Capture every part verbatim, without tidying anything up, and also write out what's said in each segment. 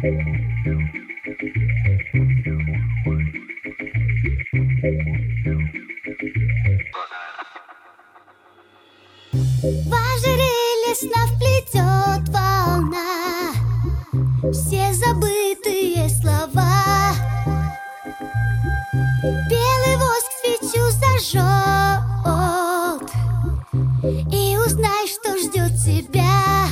В ожерелье снов плетет волна все забытые слова. Белый воск свечу зажжет, и узнай, что ждет тебя.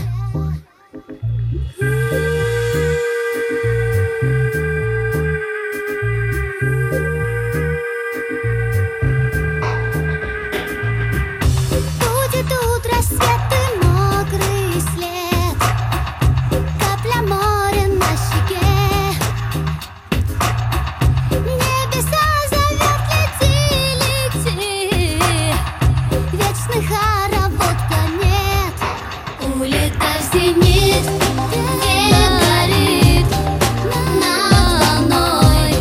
Хоровод планет улетай в зенит, где горит над волной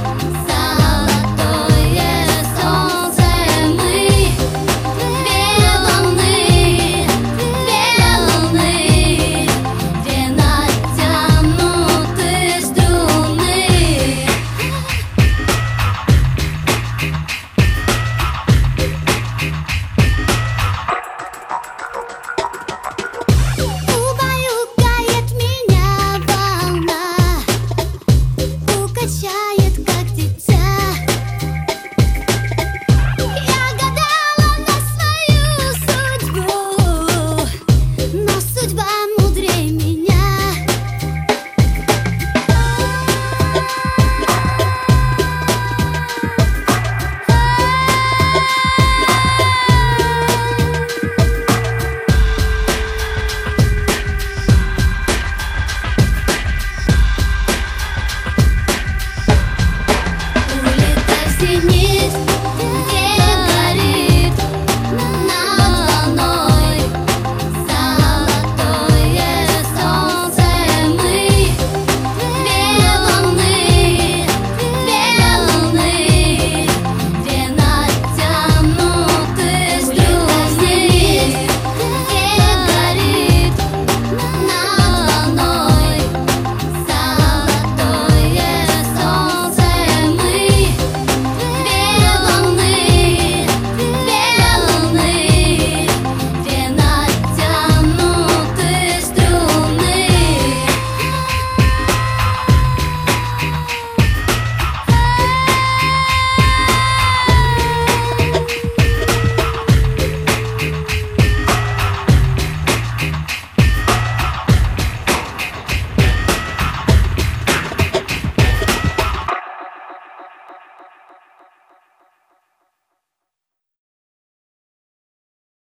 золотое солнце. Мы две волны, две волны, где натянуты струны. Улетай в зенит.